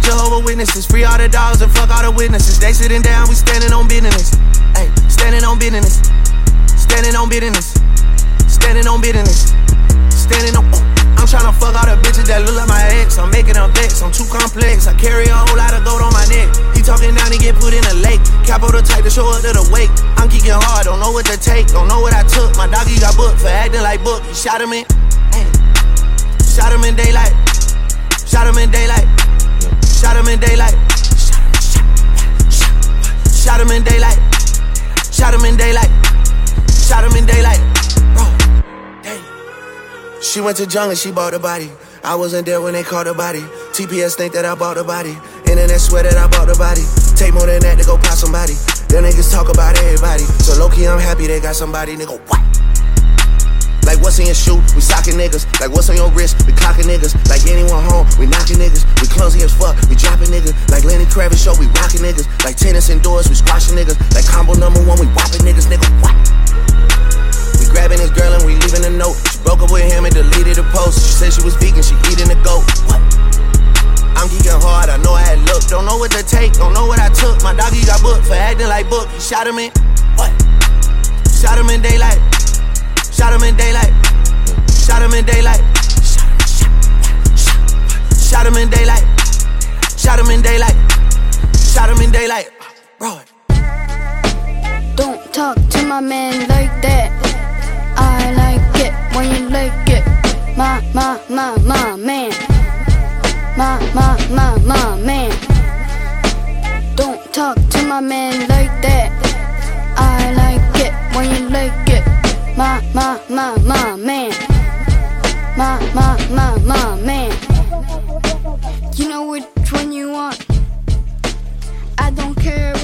Jehovah's Witnesses. Free all the dogs and fuck all the witnesses. They sitting down, we standing on business. Ay, standing on business. Standing on business. Standing on business. Standing on. I'm tryna fuck all the bitches that look like my ex. I'm making them vex, I'm too complex. I carry a whole lot of gold on my neck. He talking down, he get put in a lake. Capo the type to show up to the wake. I'm geeking hard, don't know what to take, don't know what I took. My doggy got booked for acting like book. He shot him in, shot him in daylight. Shot him in daylight. Shot him in daylight. Shot him in daylight. Shot him in daylight. Shot him in daylight. Bro, hey. She went to jungle, she bought the body. I wasn't there when they caught the body. TPS think that I bought the body. Internet swear that I bought the body. Take more than that to go pop somebody. Them niggas talk about everybody. So low-key I'm happy they got somebody. Nigga, what? Like what's in your shoe? We socking niggas. Like what's on your wrist? We clocking niggas. Like anyone home? We knocking niggas. We clumsy as fuck. We dropping niggas. Like Lenny Kravitz show? We rocking niggas. Like tennis indoors? We squashing niggas. Like combo number 1? We whopping niggas. Nigga, what? We grabbing this girl and we leaving a note. She broke up with him and deleted the post. She said she was vegan. She eating a goat. What? I'm geeking hard. I know I had look. Don't know what to take. Don't know what I took. My doggy got booked for acting like book. He shot him in. What? Shot him in daylight. Shot him in daylight. Shot him in daylight. Shot him in daylight. Shot him in daylight. Shot him in daylight. Bro. Don't talk to my man like that. I like it when you like it. My man. My man. Don't talk to my man like that. I like it when you like it. My man. My man. You know which one you want. I don't care